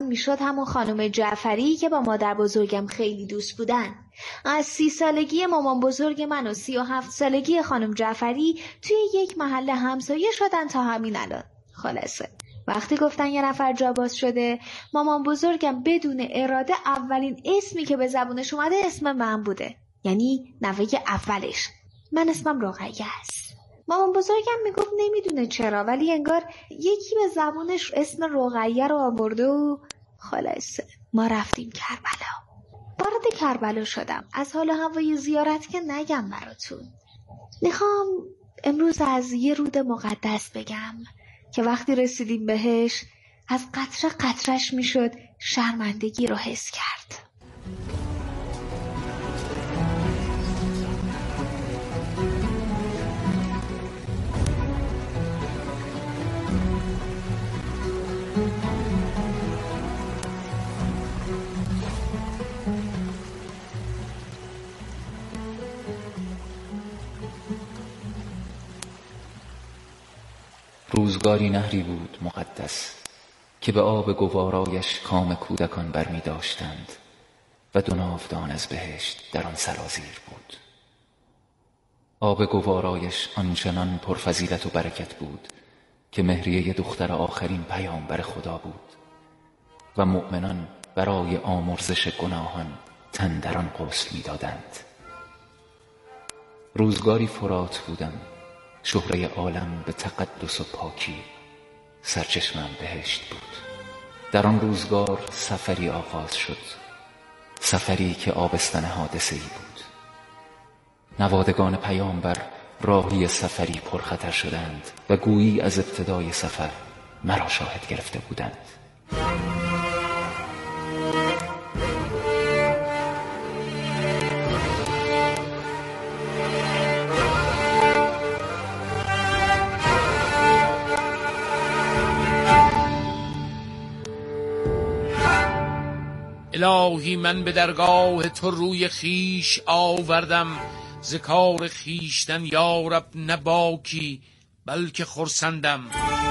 میشد همون خانم جعفری که با مادر بزرگم خیلی دوست بودن. از 30 سالگی مامان بزرگ من و 37 سالگی خانم جعفری توی یک محله همسایه شدن تا همین الان. خلاصه وقتی گفتن یه نفر جا باز شده، مامان بزرگم بدون اراده اولین اسمی که به زبونش اومده اسم من بوده، یعنی نوه اولش. من اسمم رقیه است. مامان بزرگم میگفت نمیدونه چرا، ولی انگار یکی به زبونش اسم رقیه رو آورده و خلاصه ما رفتیم کربلا. وارد کربلا شدم. از حال هوای زیارت که نگم براتون. میخوام امروز از یه رود مقدس بگم که وقتی رسیدیم بهش از قطره قطرش میشد شرمندگی رو حس کرد. روزگاری نهری بود مقدس که به آب گوارایش کام کودکان برمی داشتند و دو ناودان از بهشت در آن سرازیر بود. آب گوارایش آنچنان پرفضیلت و برکت بود که مهریه دختر آخرین پیامبر خدا بود و مؤمنان برای آمرزش گناهان تن در آن غسل می دادند. روزگاری فرات بودم، شهره عالم به تقدس و پاکی، سرچشمم بهشت بود. در آن روزگار سفری آغاز شد، سفری که آبستن حادثه‌ای بود. نوادگان پیامبر راهی سفری پرخطر شدند و گویی از ابتدای سفر مرا شاهد گرفته بودند. الهی من به درگاه تو روی خیش آوردم، ز کار خیشتن یارب نه باکی بلکه خرسندم.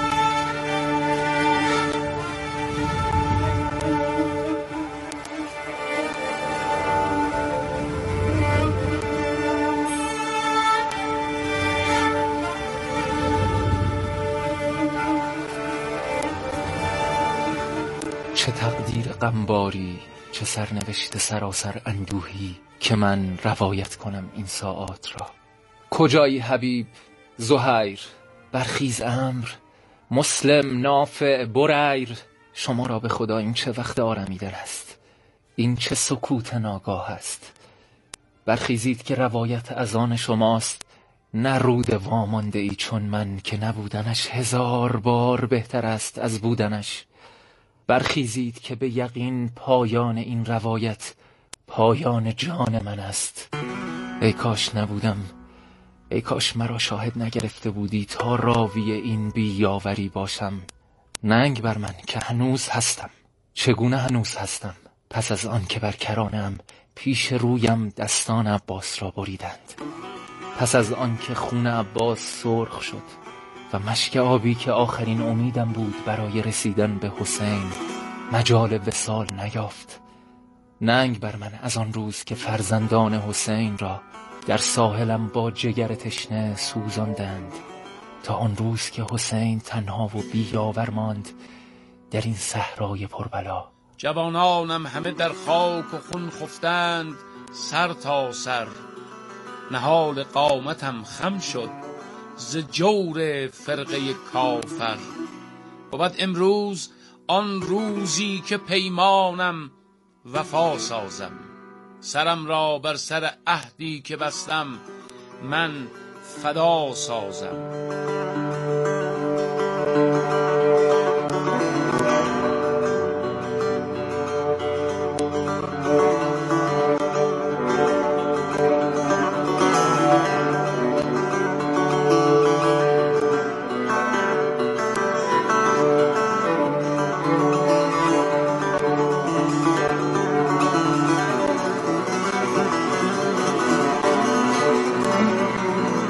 چه تقدیر غمباری، چه سرنوشت سراسر اندوهی که من روایت کنم این ساعات را. کجایی حبیب، زهیر، برخیز امر، مسلم، نافع، بریر. شما را به خدا این چه وقت آرمیدن است، این چه سکوت ناگاه است. برخیزید که روایت از آن شماست، نه رود وامانده ای چون من که نبودنش 1000 بار بهتر است از بودنش. برخیزید که به یقین پایان این روایت پایان جان من است. ای کاش نبودم، ای کاش مرا شاهد نگرفته بودی تا راوی این بیاوری باشم. ننگ بر من که هنوز هستم. چگونه هنوز هستم؟ پس از آن که بر کرانه‌ام پیش رویم دستان عباس را بریدند، پس از آن که خون عباس سرخ شد و مشک آبی که آخرین امیدم بود برای رسیدن به حسین مجال وصال نیافت. ننگ بر من از آن روز که فرزندان حسین را در ساحلم با جگر تشنه سوزاندند، تا آن روز که حسین تنها و بی‌یاور ماند در این صحرای پربلا. جوانانم همه در خاک و خون خفتند سر تا سر، نهال قامتم خم شد ز جور فرقه کافر. بود امروز آن روزی که پیمانم وفا سازم، سرم را بر سر عهدی که بستم من فدا سازم.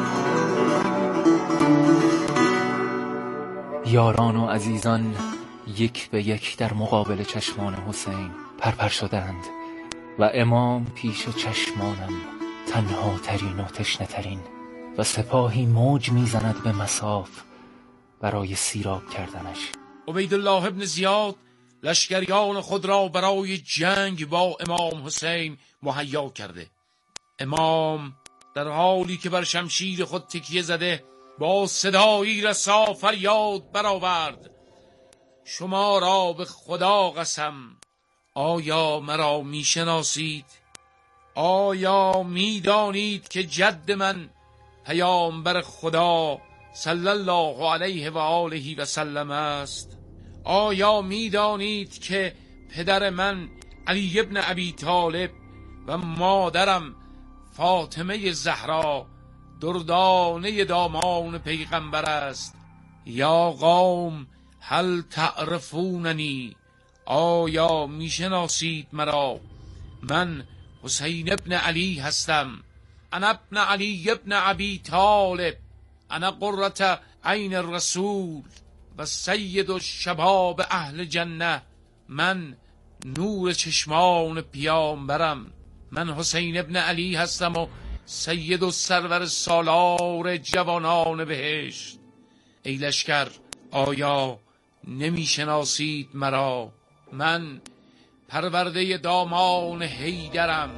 یاران و عزیزان، یک به یک در مقابل چشمان حسین پرپر شدند و امام پیش چشمانم تنها ترین و تشنه ترین و سپاهی موج میزند به مصاف برای سیراب کردنش. عبیدالله ابن زیاد لشکریان خود را برای جنگ با امام حسین مهیا کرده. امام در حالی که بر شمشیر خود تکیه زده با صدایی رسا فریاد برآورد: شما را به خدا قسم، آیا مرا میشناسید؟ آیا میدانید که جد من پیامبر خدا صلی الله علیه و آله و سلم است؟ آیا میدانید که پدر من علی ابن ابی طالب و مادرم فاطمه زهرا دردانه دامان پیغمبر است؟ یا قوم هل تعرفوننی، آیا میشناسید مرا؟ من حسین ابن علی هستم، انا ابن علی ابن ابی طالب، انا قرة عین الرسول و سید الشباب اهل جنه. من نور چشمان پیامبرم، من حسین ابن علی هستم و سید و سرور سالار جوانان بهشت. ای لشکر، آیا نمیشناسید مرا؟ من پرورده دامان حیدرم.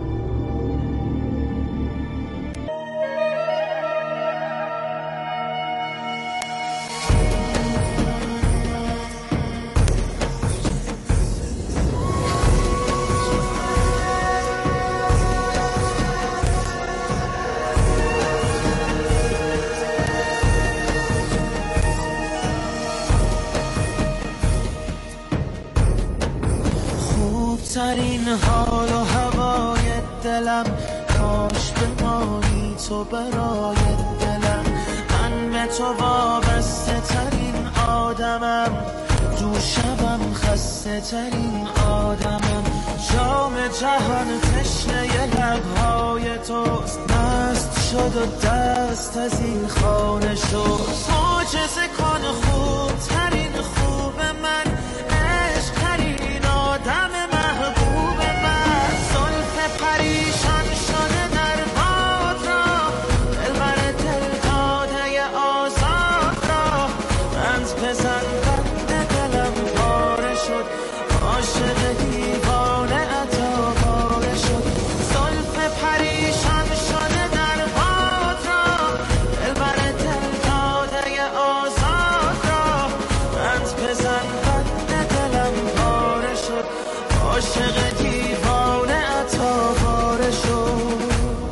ترین حال و هوای دلم، کاش بمانی تو برای دلم. من به تو وابسته ترین آدمم، دو شبم خسته ترین آدمم. جام جهان تشنه لبهای توست، مست شد و دست از این خانه شد. معجزه کن خوب ترین خوب من، عشق ترین آدم محبوب من. زلف پریشان شده در باد را، دلبر دل داده آزاد را. بند بزن بند دلم پاره شد، عاشق دیوانه عطا باره شد. زلف پریشان شده در باد را، دلبر دل داده آزاد را. بند بزن بند دلم پاره شد، عاشق دیوانه عطا باره شد.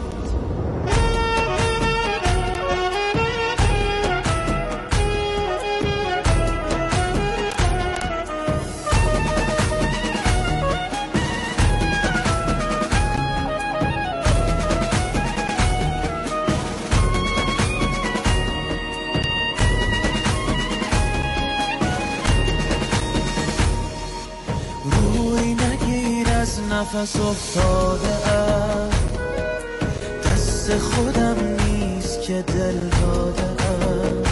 روی نگیر از نفس افتاده ام، دست خودم نیست که دل داده ام.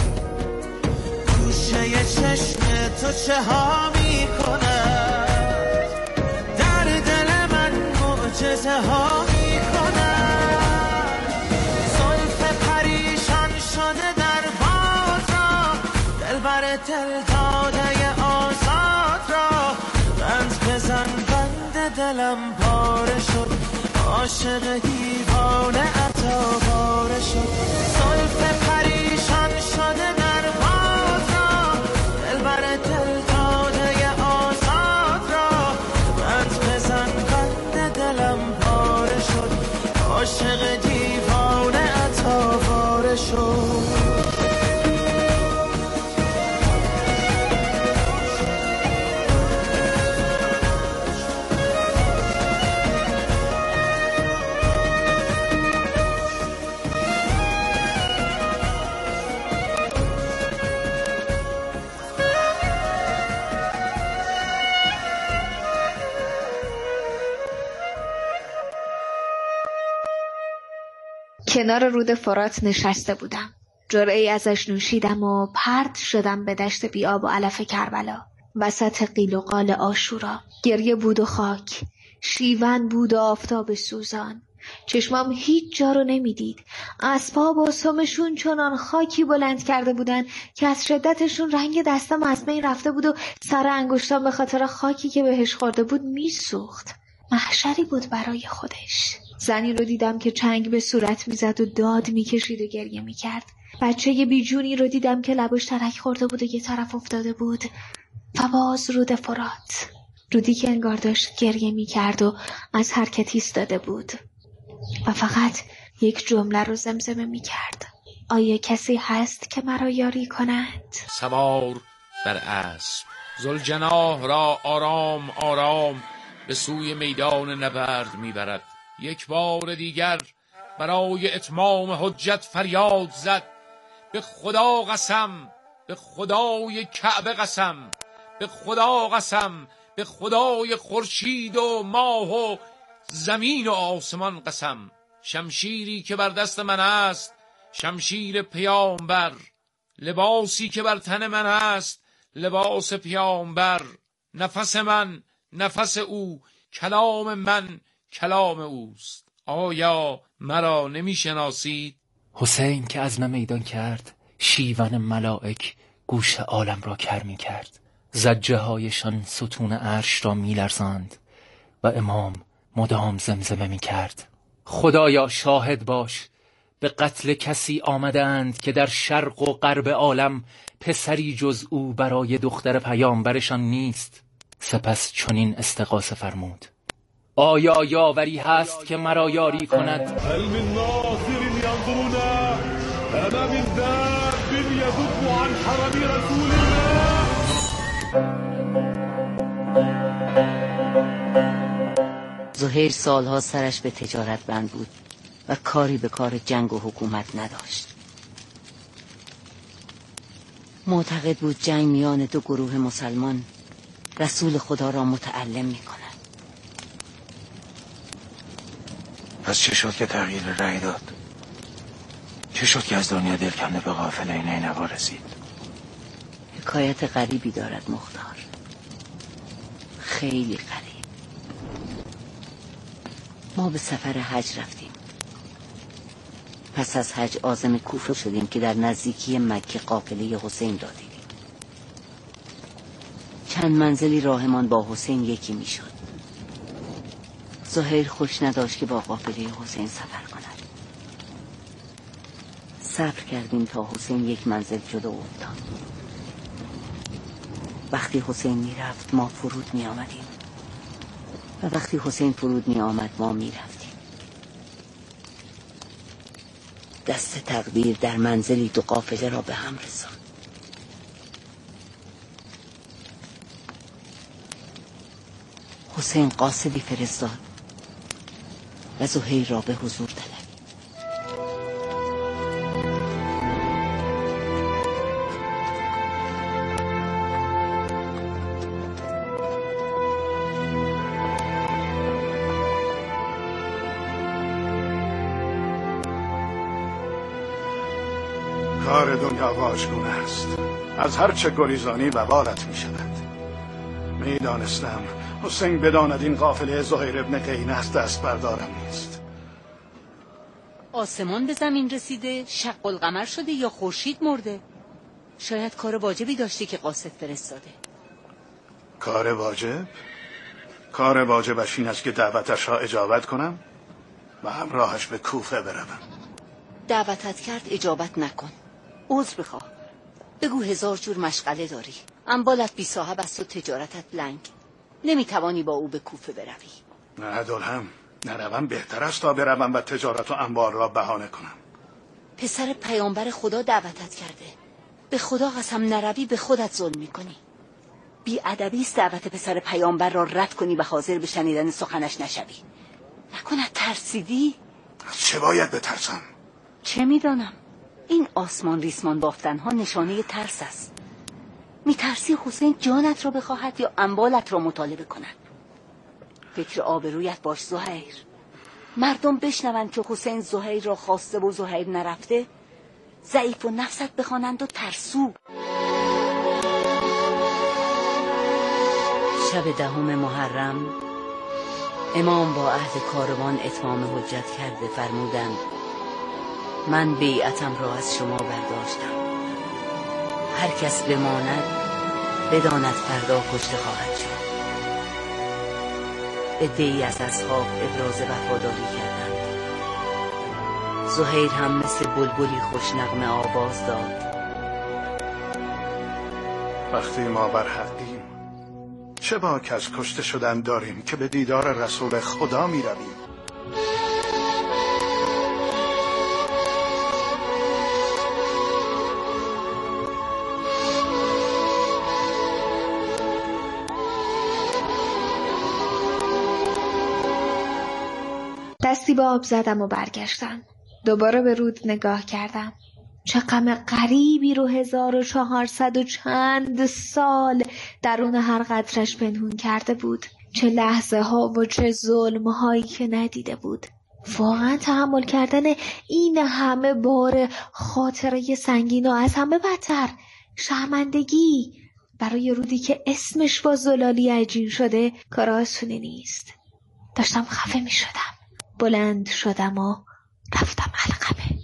گوشه چشم تو چه ها می کند، در دل من معجزه ها می کند. زلف پریشان شده در باد را، دلبر دل داده آزاد را. بند بزن بند دلم پاره شد، عاشق دیوانه عطا باره شد. زلف پریشان شده در باد را، دلبر دل داده آزاد را. بند بزن بند دلم پاره شد، عاشق دیوانه عطا باره شد. کنار رود فرات نشسته بودم. جرعه‌ای ازش نوشیدم و پرت شدم به دشت بی‌آب و علف کربلا وسط قیل و قال عاشورا. گریه بود و خاک، شیون بود و آفتاب سوزان. چشمام هیچ جا رو نمیدید. اسباب و سمشون چنان خاکی بلند کرده بودن که از شدتشون رنگ دستم از بین رفته بود و سر انگشتام به خاطر خاکی که بهش خورده بود میسوخت. محشری بود برای خودش. زنی رو دیدم که چنگ به صورت میزد و داد میکشید و گریه میکرد. بچه بیجونی رو دیدم که لبش ترک خورده بود و یه طرف افتاده بود و باز رود فرات. رودی که انگار داشت گریه میکرد و از حرکت ایستاده بود و فقط یک جمله رو زمزمه میکرد: آیا کسی هست که مرا یاری کند؟ سوار بر اسب ذوالجناح را آرام آرام به سوی میدان نبرد میبرد. یک بار دیگر برای اتمام حجت فریاد زد: به خدا قسم، به خدای کعبه قسم، به خدا قسم، به خدای خورشید و ماه و زمین و آسمان قسم. شمشیری که بر دست من است شمشیر پیامبر، لباسی که بر تن من است لباس پیامبر. نفس من نفس او، کلام من کلام اوست. آیا مرا نمی شناسید؟ حسین که عزم میدان کرد، شیون ملائک گوش عالم را کر می کرد. زجه هایشان ستون عرش را می لرزاند و امام مدام زمزمه می کرد: خدایا شاهد باش، به قتل کسی آمدند که در شرق و غرب عالم پسری جز او برای دختر پیامبرشان نیست. سپس چنین استغاثه فرمود: آیا یاوری هست که مرا یاری کند؟ هل من ناصر ينظرنا أما من ذاب يذب عن حرم رسول الله. زهیر سالها سرش به تجارت بند بود و کاری به کار جنگ و حکومت نداشت. معتقد بود جنگ میان دو گروه مسلمان رسول خدا را متعلم می‌کند. پس چه شد که تغییر رأی داد؟ چه شد که از دنیا دل کنده به قافله نینوا رسید؟ حکایت غریبی دارد مختار، خیلی غریب. ما به سفر حج رفتیم. پس از حج عازم کوفه شدیم که در نزدیکی مکه قافله حسین را دیدیم. چند منزلی راهمان با حسین یکی می شد. زهیر خوش نداشت که با قافله حسین سفر کند. صبر کردیم تا حسین یک منزل جلو افتاد. وقتی حسین می رفت ما فرود می آمدیم و وقتی حسین فرود می آمد ما می رفتیم. دست تقدیر در منزلی دو قافله را به هم رساند. حسین قاصدی فرستاد و زهیر را به حضور طلبید. کار دنیا واژگونه است. از هر چه گریزانی وبالت می شود. می دانستم حسین بداند این قافله زهیر ابن قینه است، دست بردارم نیست. آسمان به زمین رسیده، شق القمر شده یا خورشید مرده. شاید کار واجبی داشتی که قاصد فرستاده. کار واجب؟ کار واجبش این است که دعوتش را اجابت کنم و همراهش به کوفه بروم. دعوتت کرد اجابت نکن، عذر بخواه، بگو 1000 جور مشغله داری، انبالت بی صاحب است و تجارتت لنگ، نمیتوانی با او به کوفه بروی. نه دلهم، نروم بهتر است تا بروم و تجارت و انبار را بهانه کنم. پسر پیامبر خدا دعوتت کرده، به خدا قسم نروی به خودت ظلم میکنی. بی ادبی است دعوت پسر پیامبر را رد کنی و حاضر به شنیدن سخنش نشوی. نکند ترسیدی؟ از چه باید بترسم؟ چه میدانم، این آسمان ریسمان بافتن ها نشانه ترس است. میترسی حسین جانت را بخواهد یا انبالت را مطالبه کند؟ فکر آبرویت باش زهیر. مردم بشنوند که حسین زهیر را خواسته و زهیر نرفته، ضعیف و نفست بخوانند و ترسو. شب 10 محرم امام با عهد کاروان اتمام حجت کرده فرمودند من بیعتم را از شما برداشتم. هر کس بماند بداند فردا کشته خواهد شد. عده‌ای از اصحاب ابراز وفاداری کردند. زهیر هم مثل بلبلی خوشنغمه آواز داد وقتی ما بر حقیم چه باک از کشته شدن داریم که به دیدار رسول خدا می رویم. دستی به آب زدم و برگشتم. دوباره به رود نگاه کردم. چه غم غریبی رو 1400 و چند سال درون هر قطرش پنهون کرده بود. چه لحظه ها و چه ظلم هایی که ندیده بود. واقعا تحمل کردن این همه بار خاطره سنگین و از همه بدتر شرمندگی برای رودی که اسمش با زلالی عجین شده کار آسونی نیست. داشتم خفه می شدم. بلند شدم و رفتم علقمه.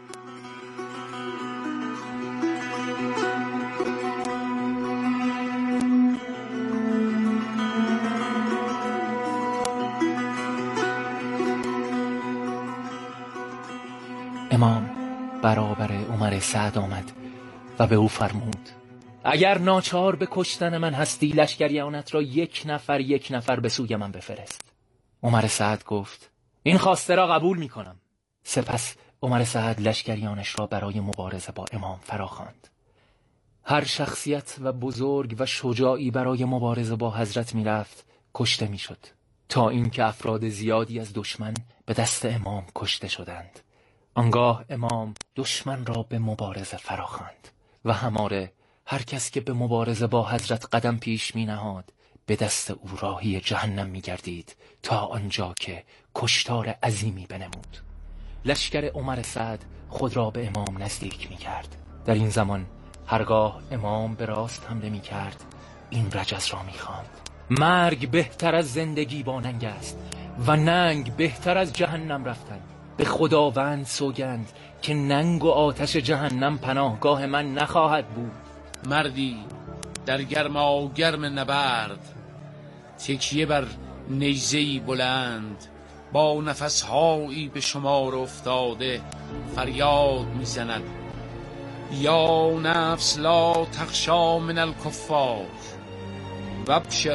امام برابر عمر سعد آمد و به او فرمود اگر ناچار به کشتن من هستی لشکریانت را یک نفر به سوی من بفرست. عمر سعد گفت این خواسته را قبول می کنم. سپس عمر سعد لشکریانش را برای مبارزه با امام فراخواند. هر شخصیت و بزرگ و شجاعی برای مبارزه با حضرت می رفت کشته می شد تا اینکه افراد زیادی از دشمن به دست امام کشته شدند. آنگاه امام دشمن را به مبارزه فراخواند و هماره هر کس که به مبارزه با حضرت قدم پیش می نهاد به دست او راهی جهنم می گردید تا آنجا که کشتار عظیمی بنمود. لشکر عمر سعد خود را به امام نزدیک می کرد. در این زمان هرگاه امام به راست حمله می کرد این رجز را می خواند مرگ بهتر از زندگی با ننگ است و ننگ بهتر از جهنم رفتن. به خداوند سوگند که ننگ و آتش جهنم پناهگاه من نخواهد بود. مردی در گرم نبرد تکیه بر نیزه‌ای بلند با نفسهایی به شمار افتاده فریاد میزند یا نفس لا تخشا من الکفار وابشر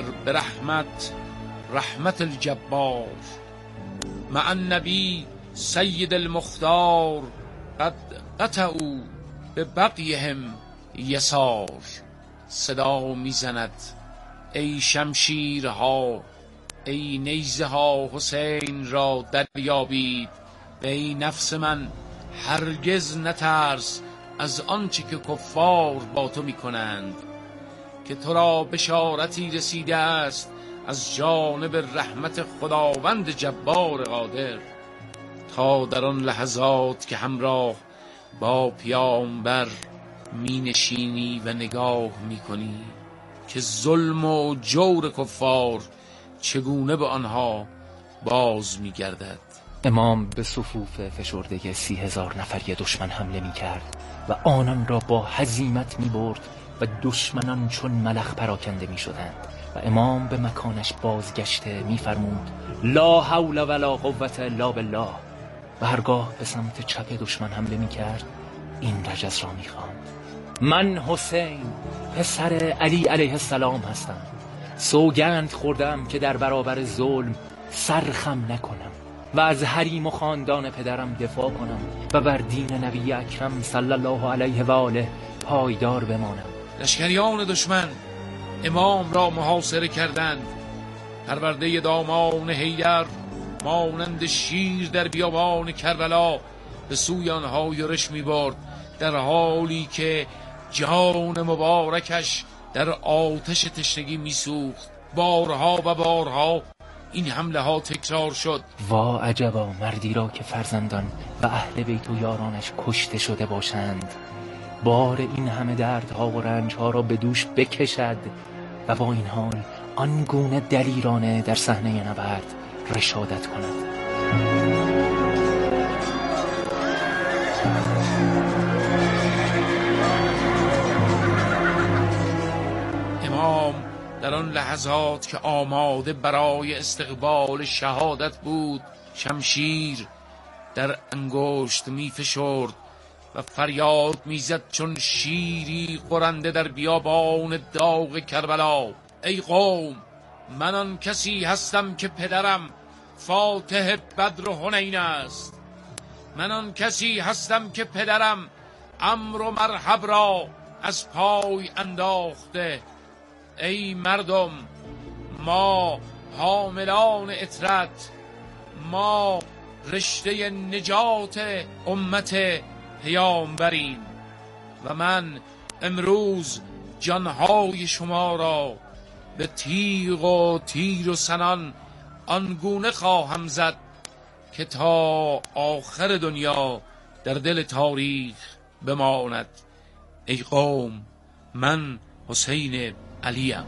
رحمت الجبار مع النبی سید المختار قد قطعوا به بقیهم یسار. صدا میزند ای شمشیرها ای نیزه ها حسین را دریابید. ای نفس من هرگز نترس از آنچه که کفار با تو میکنند که تو را بشارتی رسیده است از جانب رحمت خداوند جبار قادر. تا در آن لحظات که همراه با پیامبر می نشینی و نگاه می کنی که ظلم و جور کفار چگونه به آنها باز می گردد. امام به صفوف فشرده 30,000 نفری دشمن حمله می کرد و آنان را با هزیمت می برد و دشمنان چون ملخ پراکنده می شدند و امام به مکانش بازگشته می فرمود لا حول ولا قوة الا بالله و هرگاه به سمت چپ دشمن حمله می کرد این رجز را می خواند من حسین پسر علی علیه السلام هستم. سوگند خوردم که در برابر ظلم سرخم نکنم و از حریم و خاندان پدرم دفاع کنم و بر دین نبی اکرم صلی الله علیه و آله پایدار بمانم. لشکریان دشمن امام را محاصره کردند. پرورده دامان حیدر مانند شیر در بیابان کربلا به سوی آنها یورش می‌برد در حالی که جان مبارکش در آتش تشنگی میسوخت. بارها و بارها این حمله ها تکرار شد. وا عجبا مردی را که فرزندان و اهل بیت و یارانش کشته شده باشند بار این همه دردها و رنجها را به دوش بکشد و با این حال آنگونه دلیرانه در صحنه نبرد رشادت کند. امام در آن لحظات که آماده برای استقبال شهادت بود، شمشیر در انگشت می فشرد و فریاد میزد چون شیری غرنده در بیابان داغ کربلا: ای قوم، من آن کسی هستم که پدرم فاتح بدر و حنین است. من آن کسی هستم که پدرم امر و مرحب را از پای انداخته. ای مردم، ما حاملان اطرت، ما رشته نجات امت پیامبریم و من امروز جانهای شما را به تیغ و تیر و سنان آنگونه خواهم زد که تا آخر دنیا در دل تاریخ بماند. ای قوم، من حسین علیم.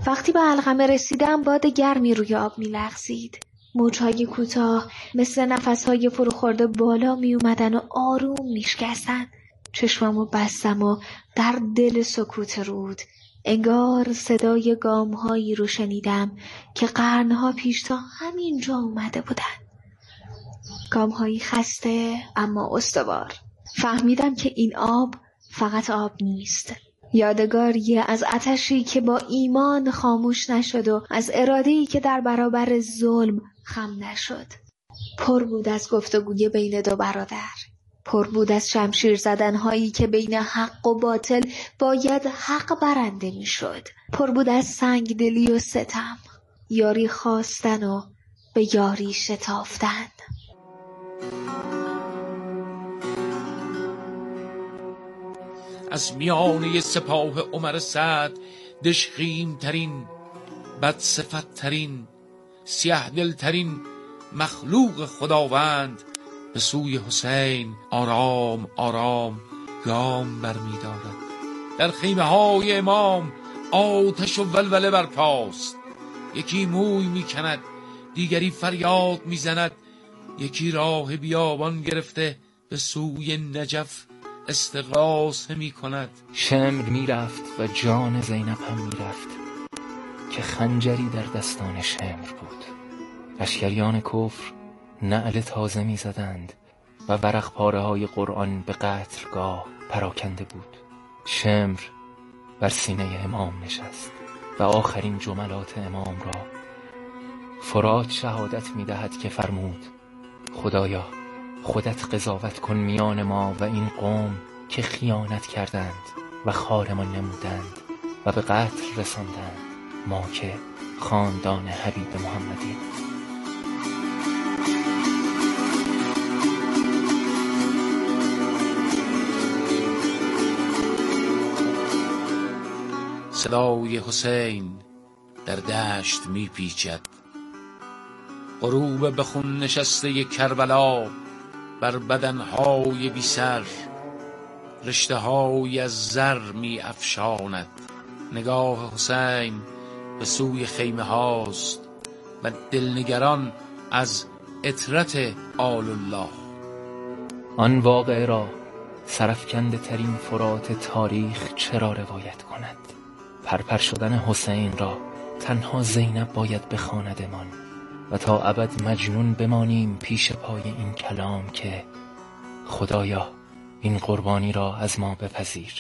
وقتی به علقمه رسیدم باد گرمی روی آب می‌لغزید. موج‌های کوتاه مثل نفس‌های فروخورده بالا می‌اومدن و آروم می‌شکستن. چشمامو بستم و در دل سکوت رود انگار صدای گام‌هایی رو شنیدم که قرن‌ها پیش تا همینجا اومده بودن. گام‌هایی خسته اما استوار. فهمیدم که این آب فقط آب نیست. یادگاری از آتشی که با ایمان خاموش نشد و از اراده‌ای که در برابر ظلم خم نشد. پر بود از گفتگوی بین دو برادر. پر بود از شمشیر زدن‌هایی که بین حق و باطل باید حق برنده می‌شد. پر بود از سنگدلی و ستم. یاری خواستن و به یاری شتافتن. از میانه سپاه عمر سعد دژخیم ترین، بد صفت ترین، سیه دل ترین مخلوق خداوند به سوی حسین آرام آرام گام برمی دارد. در خیمه های امام آتش و ولوله برپاست. یکی موی می کند، دیگری فریاد می زند، یکی راه بیابان گرفته به سوی نجف استغاثه می کند. شمر می رفت و جان زینب هم می رفت که خنجری در دستان شمر بود. لشکریان کفر نعل تازه می زدند و ورق پاره های قرآن به قتلگاه پراکنده بود. شمر بر سینه امام نشست و آخرین جملات امام را فرات شهادت می دهد که فرمود: خدایا خودت قضاوت کن میان ما و این قوم که خیانت کردند و خارمان نمودند و به قتل رساندند، ما که خاندان حبیب محمدی. صدای حسین در دشت می پیچد. غروب به خون نشسته کربلا بر بدنهای بی سر رشته‌های از زر می افشاند. نگاه حسین به سوی خیمه هاست و دلنگران از عطرت آل الله. آن واقعه را سرفکنده ترین فرات تاریخ چرا روایت کند؟ پرپر شدن حسین را تنها زینب باید بخواندمان و تا ابد مجنون بمانیم پیش پای این کلام که خدایا این قربانی را از ما بپذیر.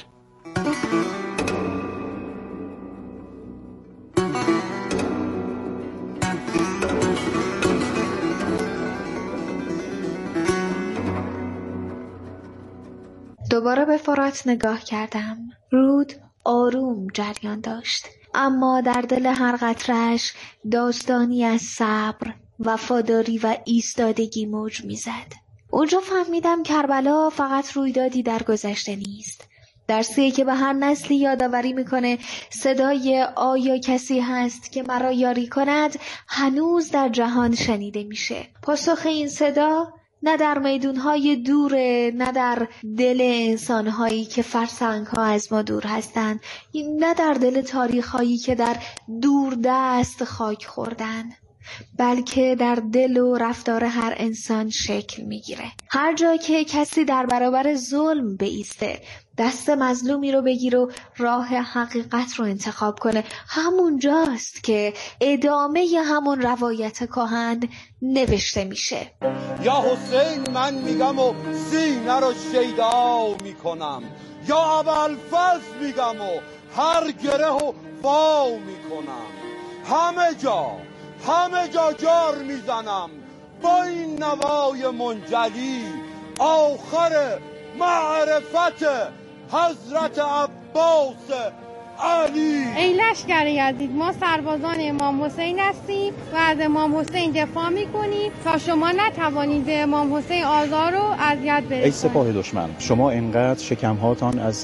دوباره به فرات نگاه کردم. رود آروم جریان داشت، اما در دل هر قطره‌اش داستانی از صبر، وفاداری و ایستادگی موج میزد. اونجا فهمیدم کربلا فقط رویدادی در گذشته نیست، درسیه که به هر نسلی یادآوری میکنه صدای آیا کسی هست که مرا یاری کند هنوز در جهان شنیده میشه. پاسخ این صدا نه در میدونهای دوره، نه در دل انسانهایی که فرسنگها از ما دور هستند، نه در دل تاریخهایی که در دور دست خاک خوردن، بلکه در دل و رفتار هر انسان شکل میگیره. هر جا که کسی در برابر ظلم بایسته، دست مظلومی رو بگیره و راه حقیقت رو انتخاب کنه، همون جاست که ادامه همون روایت کهن نوشته میشه. یا حسین من میگم و سینه رو شیدا میکنم، یا ابوالفضل میگم و هر گره و وا میکنم، همه جا جار میزنم با این نوای منجلی، آخر معرفت حضرت عباس علی. ای لشکر یزید، ما سربازان امام حسین هستیم و از امام حسین دفاع میکنیم تا شما نتوانید به امام حسین آزار و اذیت برسانید. ای سپاه دشمن، شما اینقدر شکمهاتان از